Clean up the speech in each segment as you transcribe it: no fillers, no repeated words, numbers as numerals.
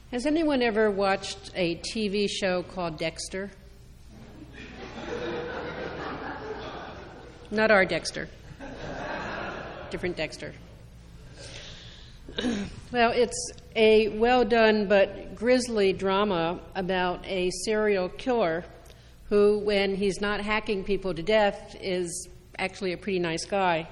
Has anyone ever watched a TV show called Dexter? Not our Dexter. Different Dexter. Well, it's a well-done but grisly drama about a serial killer who, when he's not hacking people to death, is actually a pretty nice guy.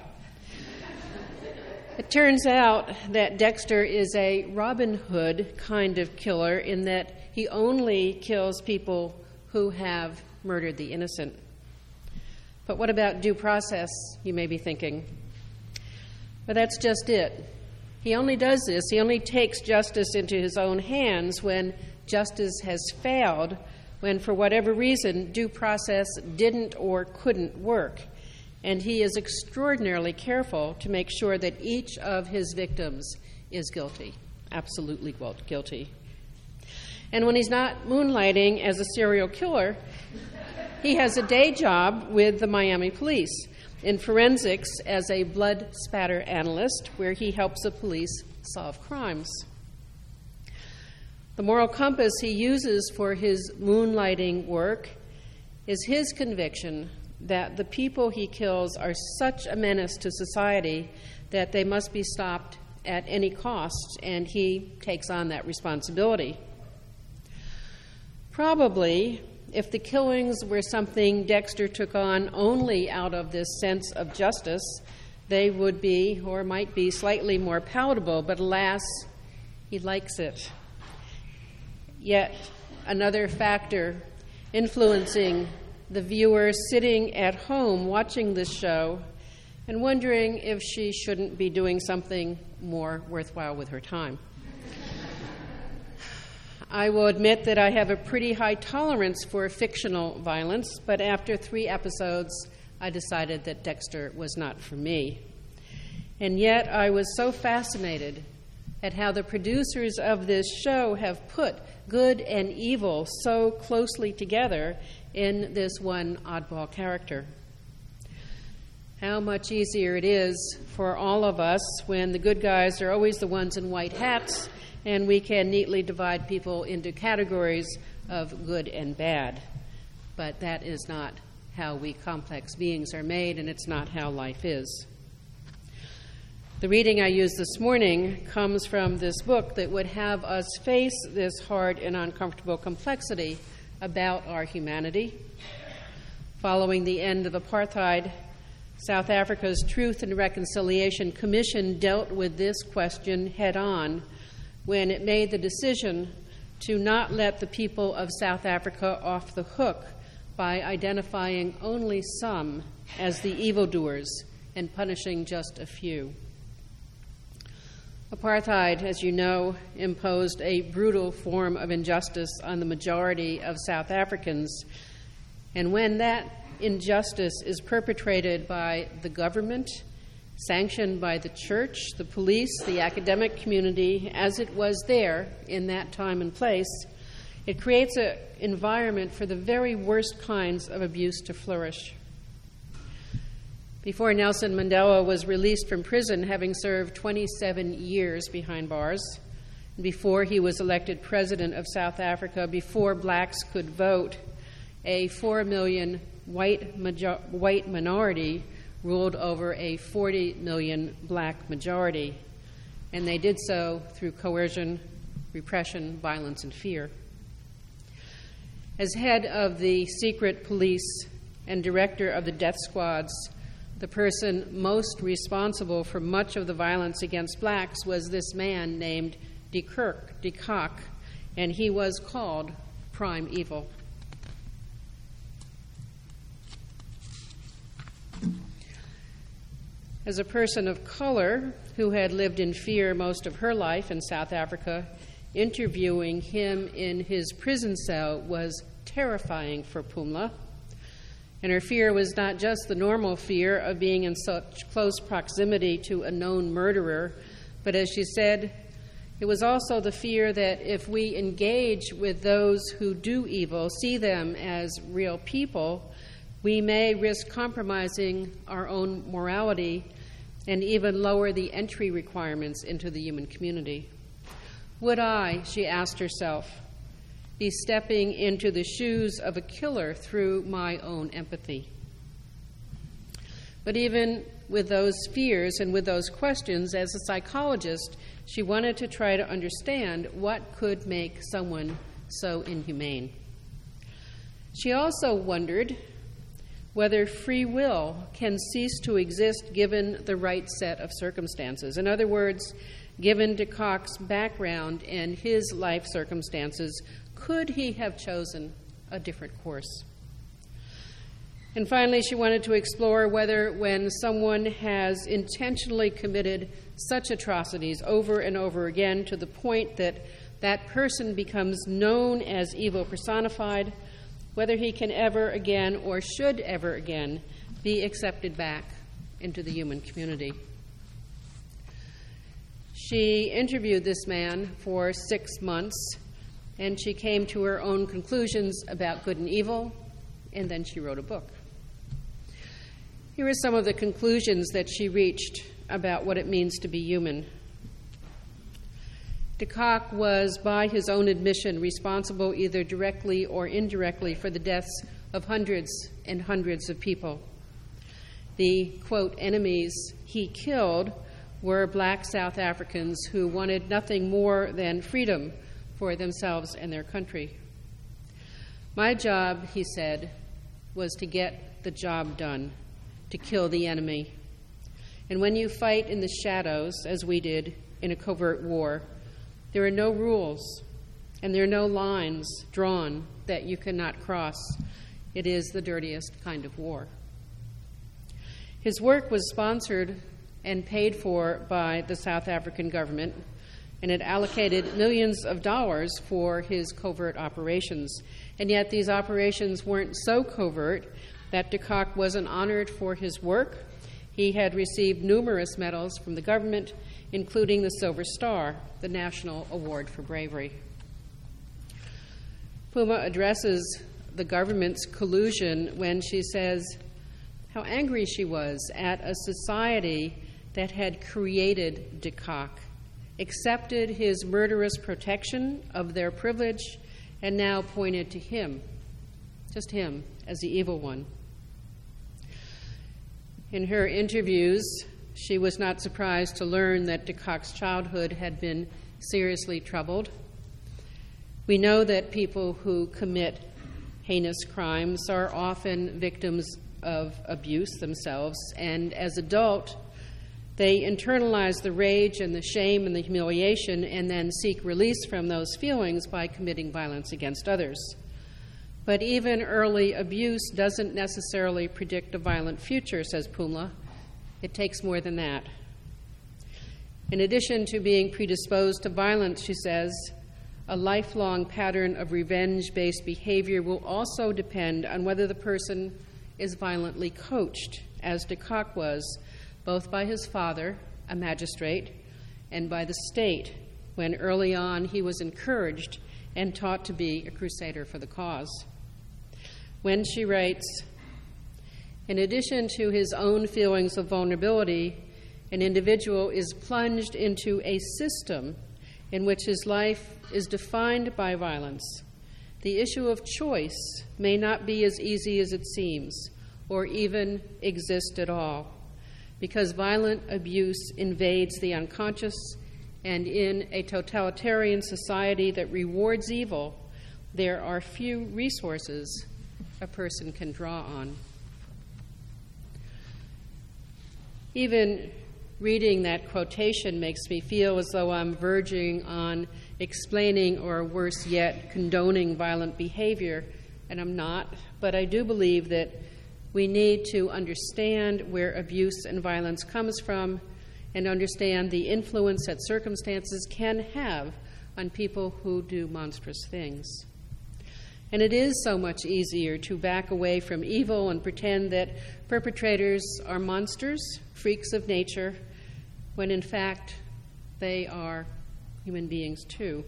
It turns out that Dexter is a Robin Hood kind of killer in that he only kills people who have murdered the innocent. But what about due process, you may be thinking? But that's just it. He only does this, he only takes justice into his own hands when justice has failed, when for whatever reason due process didn't or couldn't work. And he is extraordinarily careful to make sure that each of his victims is guilty, absolutely guilty. And when he's not moonlighting as a serial killer, he has a day job with the Miami police in forensics as a blood spatter analyst, where he helps the police solve crimes. The moral compass he uses for his moonlighting work is his conviction that the people he kills are such a menace to society that they must be stopped at any cost, and he takes on that responsibility. Probably, if the killings were something Dexter took on only out of this sense of justice, they would be, or might be, slightly more palatable, but alas, he likes it. Yet another factor influencing the viewer sitting at home watching this show and wondering if she shouldn't be doing something more worthwhile with her time. I will admit that I have a pretty high tolerance for fictional violence, but after 3 episodes, I decided that Dexter was not for me. And yet I was so fascinated at how the producers of this show have put good and evil so closely together in this one oddball character. How much easier it is for all of us when the good guys are always the ones in white hats and we can neatly divide people into categories of good and bad. But that is not how we complex beings are made, and it's not how life is. The reading I used this morning comes from this book that would have us face this hard and uncomfortable complexity about our humanity. Following the end of apartheid, South Africa's Truth and Reconciliation Commission dealt with this question head-on when it made the decision to not let the people of South Africa off the hook by identifying only some as the evildoers and punishing just a few. Apartheid, as you know, imposed a brutal form of injustice on the majority of South Africans. And when that injustice is perpetrated by the government, sanctioned by the church, the police, the academic community, as it was there in that time and place, it creates an environment for the very worst kinds of abuse to flourish. Before Nelson Mandela was released from prison, having served 27 years behind bars, before he was elected president of South Africa, before blacks could vote, a 4 million white minority ruled over a 40 million black majority, and they did so through coercion, repression, violence, and fear. As head of the secret police and director of the death squads, the person most responsible for much of the violence against blacks was this man named de Kock, and he was called Prime Evil. As a person of color who had lived in fear most of her life in South Africa, interviewing him in his prison cell was terrifying for Pumla. And her fear was not just the normal fear of being in such close proximity to a known murderer, but as she said, it was also the fear that if we engage with those who do evil, see them as real people, we may risk compromising our own morality and even lower the entry requirements into the human community. Would I, she asked herself, be stepping into the shoes of a killer through my own empathy? But even with those fears and with those questions, as a psychologist, she wanted to try to understand what could make someone so inhumane. She also wondered whether free will can cease to exist given the right set of circumstances. In other words, given de Kock's background and his life circumstances, could he have chosen a different course? And finally, she wanted to explore whether when someone has intentionally committed such atrocities over and over again to the point that that person becomes known as evil personified, whether he can ever again or should ever again be accepted back into the human community. She interviewed this man for 6 months, and she came to her own conclusions about good and evil, and then she wrote a book. Here are some of the conclusions that she reached about what it means to be human. De Kock was, by his own admission, responsible either directly or indirectly for the deaths of hundreds and hundreds of people. The, quote, enemies he killed were black South Africans who wanted nothing more than freedom for themselves and their country. My job, he said, was to get the job done, to kill the enemy. And when you fight in the shadows, as we did in a covert war, there are no rules and there are no lines drawn that you cannot cross. It is the dirtiest kind of war. His work was sponsored and paid for by the South African government, and it allocated millions of dollars for his covert operations. And yet these operations weren't so covert that de Kock wasn't honored for his work. He had received numerous medals from the government, including the Silver Star, the National Award for Bravery. Puma addresses the government's collusion when she says how angry she was at a society that had created de Kock, accepted his murderous protection of their privilege, and now pointed to him, just him, as the evil one. In her interviews, she was not surprised to learn that de Kock's childhood had been seriously troubled. We know that people who commit heinous crimes are often victims of abuse themselves, and as adults, they internalize the rage and the shame and the humiliation and then seek release from those feelings by committing violence against others. But even early abuse doesn't necessarily predict a violent future, says Pumla. It takes more than that. In addition to being predisposed to violence, she says, a lifelong pattern of revenge-based behavior will also depend on whether the person is violently coached, as de Kock was, both by his father, a magistrate, and by the state, when early on he was encouraged and taught to be a crusader for the cause. When she writes, in addition to his own feelings of vulnerability, an individual is plunged into a system in which his life is defined by violence. The issue of choice may not be as easy as it seems, or even exist at all, because violent abuse invades the unconscious, and in a totalitarian society that rewards evil, there are few resources a person can draw on. Even reading that quotation makes me feel as though I'm verging on explaining, or worse yet, condoning violent behavior, and I'm not, but I do believe that we need to understand where abuse and violence comes from and understand the influence that circumstances can have on people who do monstrous things. And it is so much easier to back away from evil and pretend that perpetrators are monsters, freaks of nature, when in fact they are human beings too.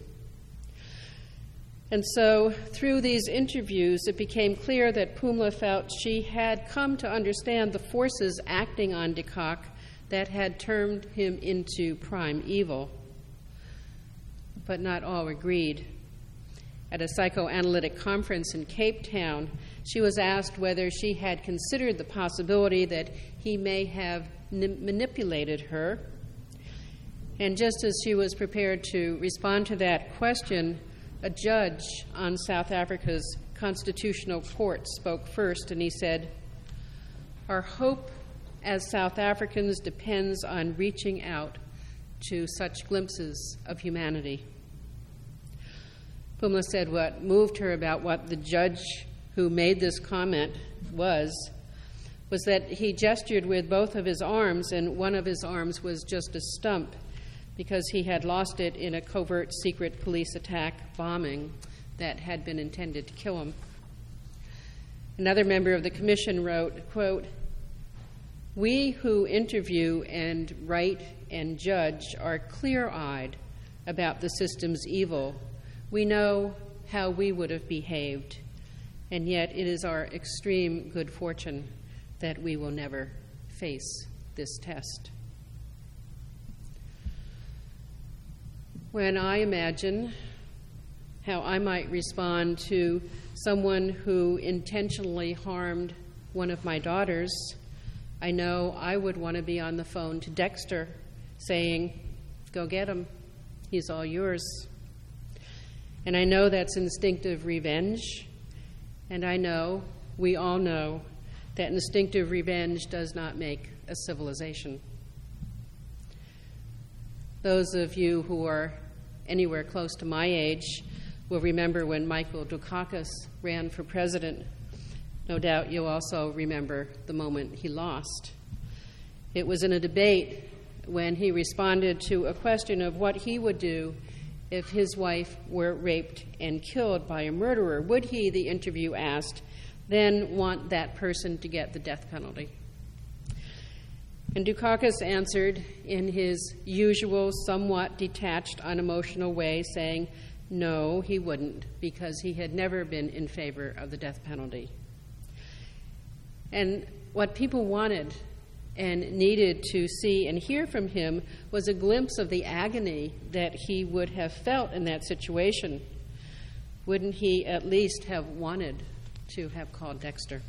And so through these interviews, it became clear that Pumla felt she had come to understand the forces acting on de Kock that had turned him into prime evil. but not all agreed. At a psychoanalytic conference in Cape Town, she was asked whether she had considered the possibility that he may have manipulated her. And just as she was prepared to respond to that question, a judge on South Africa's Constitutional Court spoke first, and he said, "Our hope as South Africans depends on reaching out to such glimpses of humanity." Phumla said what moved her about what the judge who made this comment was that he gestured with both of his arms, and one of his arms was just a stump because he had lost it in a covert secret police attack bombing that had been intended to kill him. Another member of the commission wrote, quote, "We who interview and write and judge are clear-eyed about the system's evil. We know how we would have behaved, and yet it is our extreme good fortune that we will never face this test." When I imagine how I might respond to someone who intentionally harmed one of my daughters, I know I would want to be on the phone to Dexter saying, "Go get him. He's all yours." And I know that's instinctive revenge, and I know, we all know, that instinctive revenge does not make a civilization. Those of you who are anywhere close to my age will remember when Michael Dukakis ran for president. No doubt you'll also remember the moment he lost. It was in a debate when he responded to a question of what he would do if his wife were raped and killed by a murderer. Would he, the interview asked, then want that person to get the death penalty? And Dukakis answered in his usual, somewhat detached, unemotional way, saying no, he wouldn't, because he had never been in favor of the death penalty. And what people wanted and needed to see and hear from him was a glimpse of the agony that he would have felt in that situation. Wouldn't he at least have wanted to have called Dexter?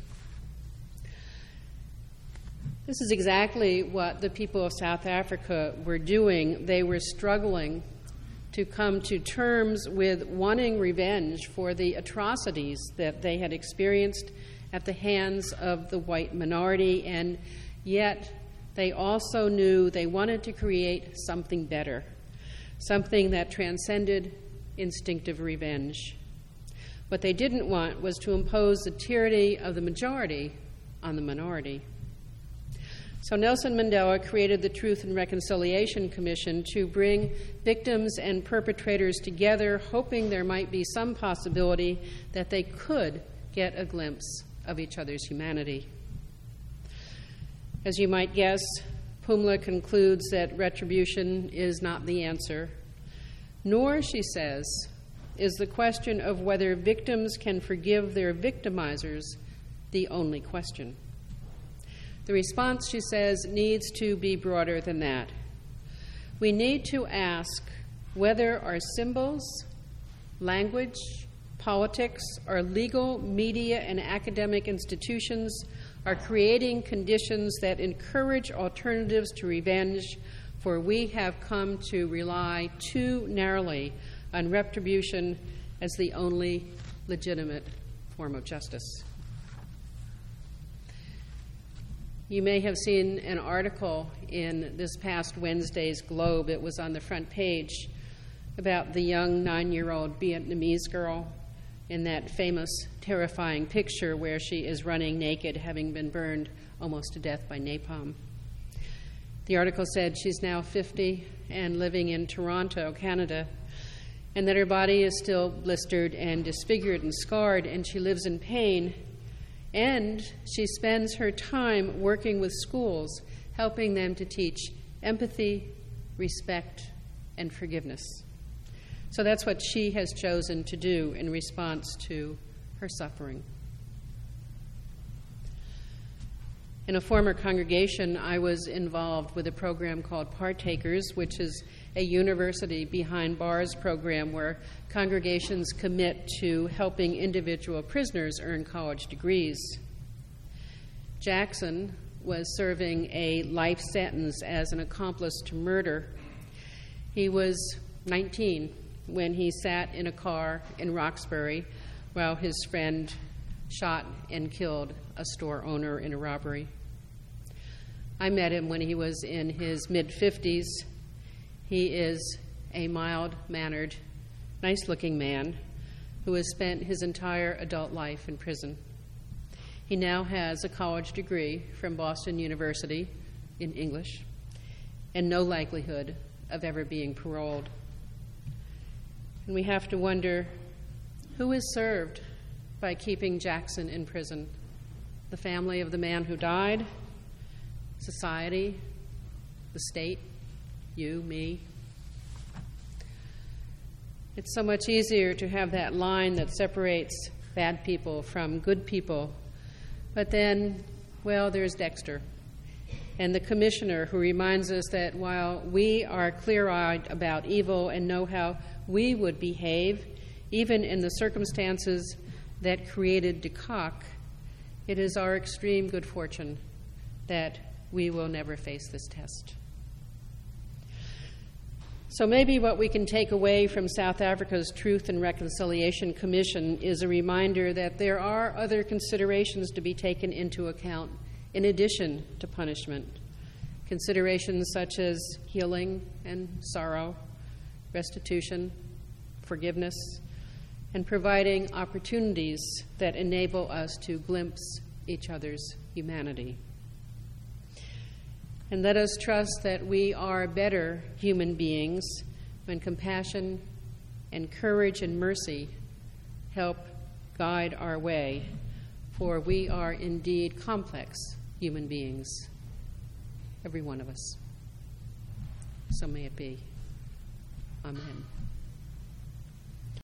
This is exactly what the people of South Africa were doing. They were struggling to come to terms with wanting revenge for the atrocities that they had experienced at the hands of the white minority, and yet they also knew they wanted to create something better, something that transcended instinctive revenge. What they didn't want was to impose the tyranny of the majority on the minority. So Nelson Mandela created the Truth and Reconciliation Commission to bring victims and perpetrators together, hoping there might be some possibility that they could get a glimpse of each other's humanity. As you might guess, Phumla concludes that retribution is not the answer, nor, she says, is the question of whether victims can forgive their victimizers the only question. The response, she says, needs to be broader than that. We need to ask whether our symbols, language, politics, our legal, media, and academic institutions are creating conditions that encourage alternatives to revenge, for we have come to rely too narrowly on retribution as the only legitimate form of justice. You may have seen an article in this past Wednesday's Globe. It was on the front page about the young 9-year-old Vietnamese girl in that famous, terrifying picture where she is running naked, having been burned almost to death by napalm. The article said she's now 50 and living in Toronto, Canada, and that her body is still blistered and disfigured and scarred, and she lives in pain. And she spends her time working with schools, helping them to teach empathy, respect, and forgiveness. So that's what she has chosen to do in response to her suffering. In a former congregation, I was involved with a program called Partakers, which is a University Behind Bars program where congregations commit to helping individual prisoners earn college degrees. Jackson was serving a life sentence as an accomplice to murder. He was 19 when he sat in a car in Roxbury while his friend shot and killed a store owner in a robbery. I met him when he was in his mid-50s. He is a mild-mannered, nice-looking man who has spent his entire adult life in prison. He now has a college degree from Boston University in English and no likelihood of ever being paroled. And we have to wonder, who is served by keeping Jackson in prison? The family of the man who died? Society? The state? You, me? It's so much easier to have that line that separates bad people from good people. But then, well, there's Dexter and the commissioner who reminds us that while we are clear-eyed about evil and know how we would behave, even in the circumstances that created DeCock, it is our extreme good fortune that we will never face this test. So maybe what we can take away from South Africa's Truth and Reconciliation Commission is a reminder that there are other considerations to be taken into account in addition to punishment. Considerations such as healing and sorrow, restitution, forgiveness, and providing opportunities that enable us to glimpse each other's humanity. And let us trust that we are better human beings when compassion and courage and mercy help guide our way, for we are indeed complex human beings, every one of us. So may it be. Amen.